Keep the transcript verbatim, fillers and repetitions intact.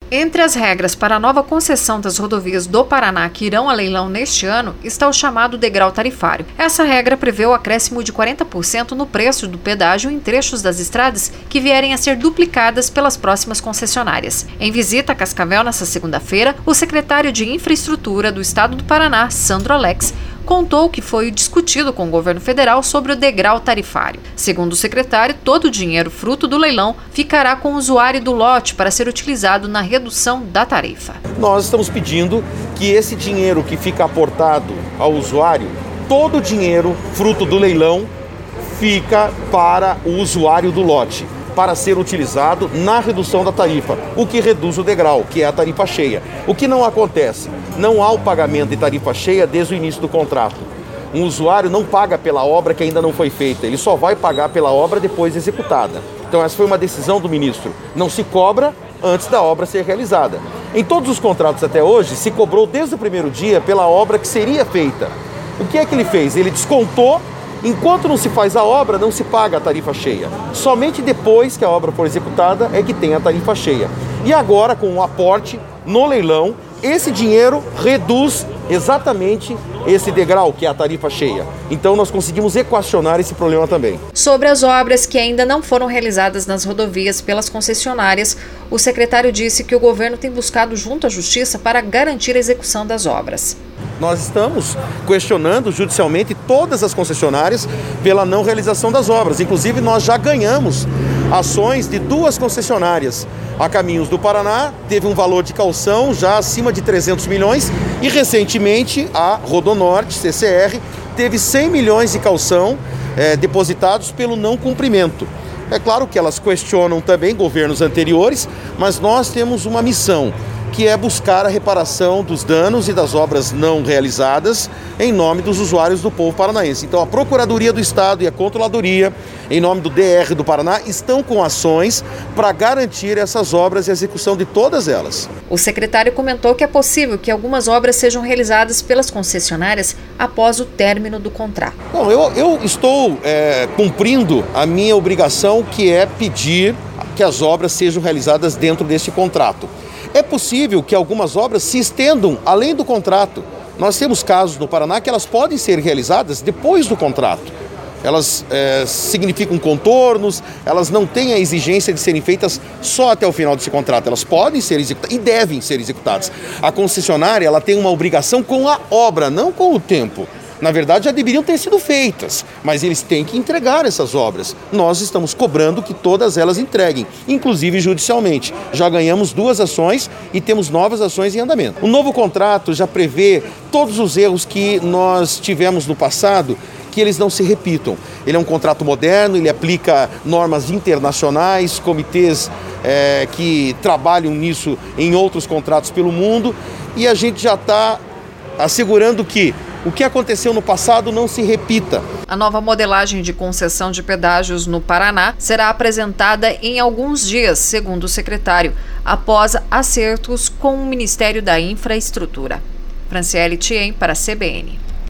Entre as regras para a nova concessão das rodovias do Paraná que irão a leilão neste ano está o chamado degrau tarifário. Essa regra prevê o acréscimo de quarenta por cento no preço do pedágio em trechos das estradas que vierem a ser duplicadas pelas próximas concessionárias. Em visita a Cascavel nesta segunda-feira, o secretário de Infraestrutura do Estado do Paraná, Sandro Alex, contou que foi discutido com o governo federal sobre o degrau tarifário. Segundo o secretário, todo o dinheiro fruto do leilão ficará com o usuário do lote para ser utilizado na redução da tarifa. Nós estamos pedindo que esse dinheiro que fica aportado ao usuário, todo o dinheiro fruto do leilão fica para o usuário do lote, para ser utilizado na redução da tarifa, o que reduz o degrau, que é a tarifa cheia. O que não acontece? Não há o pagamento de tarifa cheia desde o início do contrato. Um usuário não paga pela obra que ainda não foi feita, ele só vai pagar pela obra depois executada. Então essa foi uma decisão do ministro. Não se cobra antes da obra ser realizada. Em todos os contratos até hoje, se cobrou desde o primeiro dia pela obra que seria feita. O que é que ele fez? Ele descontou. Enquanto não se faz a obra, não se paga a tarifa cheia. Somente depois que a obra for executada é que tem a tarifa cheia. E agora, com o aporte no leilão, esse dinheiro reduz exatamente esse degrau, que é a tarifa cheia. Então nós conseguimos equacionar esse problema também. Sobre as obras que ainda não foram realizadas nas rodovias pelas concessionárias, o secretário disse que o governo tem buscado junto à Justiça para garantir a execução das obras. Nós estamos questionando judicialmente todas as concessionárias pela não realização das obras. Inclusive, nós já ganhamos ações de duas concessionárias. A Caminhos do Paraná teve um valor de caução já acima de trezentos milhões e, recentemente, a Rodonorte, C C R, teve cem milhões de caução eh, depositados pelo não cumprimento. É claro que elas questionam também governos anteriores, mas nós temos uma missão, que é buscar a reparação dos danos e das obras não realizadas em nome dos usuários do povo paranaense. Então a Procuradoria do Estado e a Controladoria, em nome do D R do Paraná, estão com ações para garantir essas obras e a execução de todas elas. O secretário comentou que é possível que algumas obras sejam realizadas pelas concessionárias após o término do contrato. Bom, eu, eu estou é, cumprindo a minha obrigação, que é pedir que as obras sejam realizadas dentro deste contrato. É possível que algumas obras se estendam além do contrato. Nós temos casos no Paraná que elas podem ser realizadas depois do contrato. Elas é, significam contornos, elas não têm a exigência de serem feitas só até o final desse contrato. Elas podem ser executadas e devem ser executadas. A concessionária ela tem uma obrigação com a obra, não com o tempo. Na verdade, já deveriam ter sido feitas, mas eles têm que entregar essas obras. Nós estamos cobrando que todas elas entreguem, inclusive judicialmente. Já ganhamos duas ações e temos novas ações em andamento. O novo contrato já prevê todos os erros que nós tivemos no passado, que eles não se repitam. Ele é um contrato moderno, ele aplica normas internacionais, comitês é, que trabalham nisso em outros contratos pelo mundo, e a gente já está assegurando que o que aconteceu no passado não se repita. A nova modelagem de concessão de pedágios no Paraná será apresentada em alguns dias, segundo o secretário, após acertos com o Ministério da Infraestrutura. Franciele Thiem para a C B N.